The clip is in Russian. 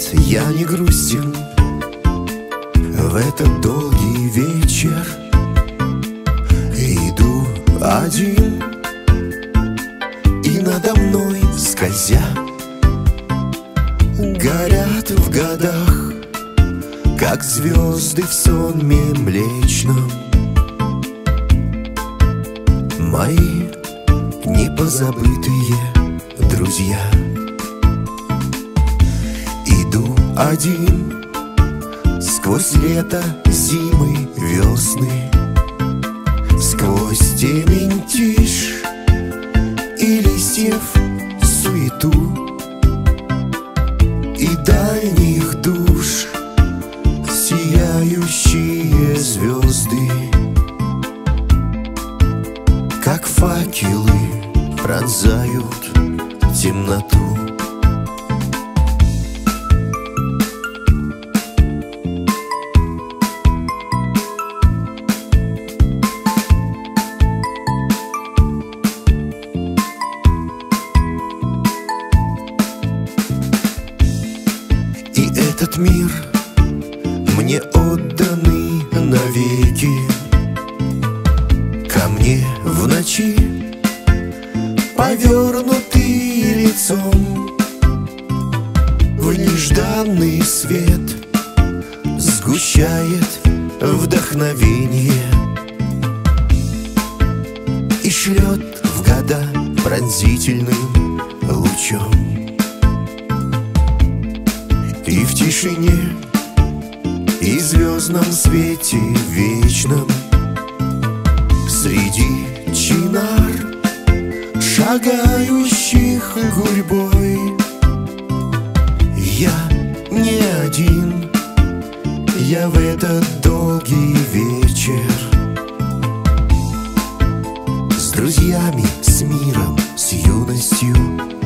я не грустен в этот долгий вечер. Иду один, и надо мной скользя горят в годах, как звезды в сонме млечном, мои непозабытые друзья. Иду один сквозь лето, зимы, весны, сквозь темень, тишь и листьев суету, и дальних душ сияющие звезды, как факелы, пронзают темноту. И этот мир мне отданный навеки, ко мне в ночи повернутый лицом в нежданный свет сгущает вдохновение и шлет в года пронзительным лучом. И в тишине, и звездном свете вечном, среди чинар, шагающих гурьбой, я не один, я в этот долгий вечер с друзьями, с миром, с юностью